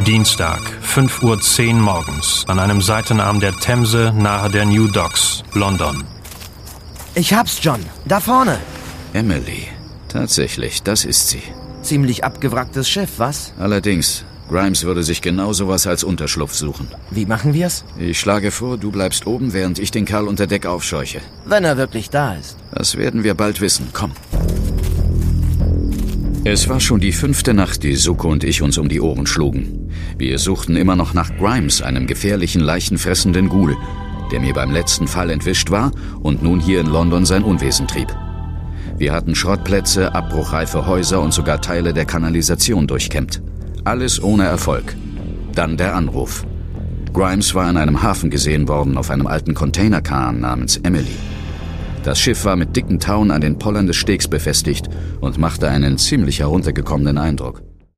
Dienstag, 5:10 Uhr morgens, an einem Seitenarm der Themse nahe der New Docks, London. Ich hab's, John. Da vorne. Emily. Tatsächlich, das ist sie. Ziemlich abgewracktes Schiff, was? Allerdings, Grimes würde sich genau sowas als Unterschlupf suchen. Wie machen wir's? Ich schlage vor, du bleibst oben, während ich den Kerl unter Deck aufscheuche. Wenn er wirklich da ist. Das werden wir bald wissen. Komm. Es war schon die 5. Nacht, die Suko und ich uns um die Ohren schlugen. Wir suchten immer noch nach Grimes, einem gefährlichen, leichenfressenden Ghoul, der mir beim letzten Fall entwischt war und nun hier in London sein Unwesen trieb. Wir hatten Schrottplätze, abbruchreife Häuser und sogar Teile der Kanalisation durchkämmt. Alles ohne Erfolg. Dann der Anruf. Grimes war in einem Hafen gesehen worden, auf einem alten Containerkahn namens Emily. Das Schiff war mit dicken Tauen an den Pollern des Stegs befestigt und machte einen ziemlich heruntergekommenen Eindruck.